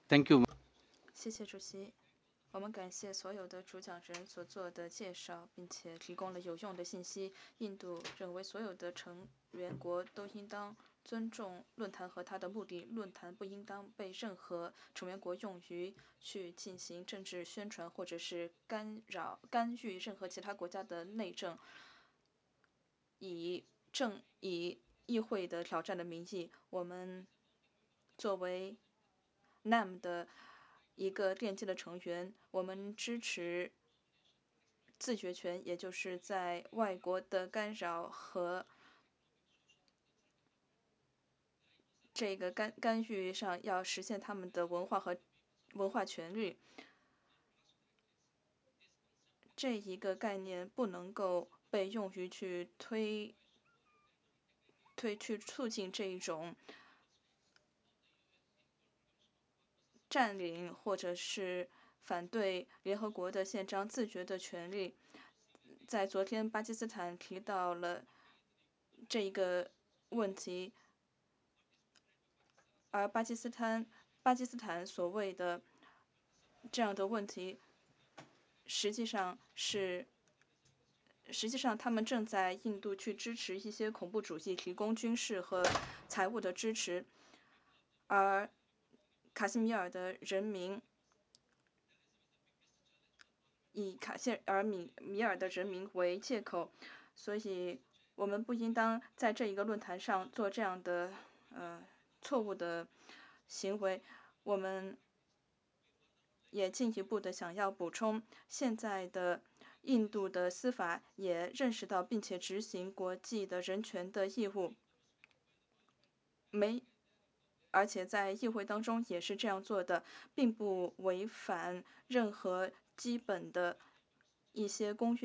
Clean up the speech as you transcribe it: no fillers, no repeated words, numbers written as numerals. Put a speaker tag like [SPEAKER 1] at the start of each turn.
[SPEAKER 1] Thank you.
[SPEAKER 2] 谢谢主席。我们感谢所有的主讲人所做的介绍，并且提供了有用的信息。印度认为所有的成员国都应当尊重论坛和它的目的，论坛不应当被任何成员国用于去进行政治宣传或者是干预任何其他国家的内政，以议会的挑战的名义，我们作为 NAM 的一个链接的成员，我们支持自决权，也就是在外国的干扰和这个干预上要实现他们的文化权利。这一个概念不能够被用于去促进这一种占领或者是反对联合国的宪章自决的权利。在昨天，巴基斯坦提到了这一个问题，而巴基斯坦所谓的这样的问题，实际上他们正在印度去支持一些恐怖主义，提供军事和财务的支持，而卡希米尔的人民以米尔的人民为借口，所以我们不应当在这一个论坛上做这样的错误的行为。我们也进一步的想要补充，现在的印度的司法也认识到并且执行国际的人权的义务，而且在议会当中也是这样做的，并不违反任何基本的一些公约。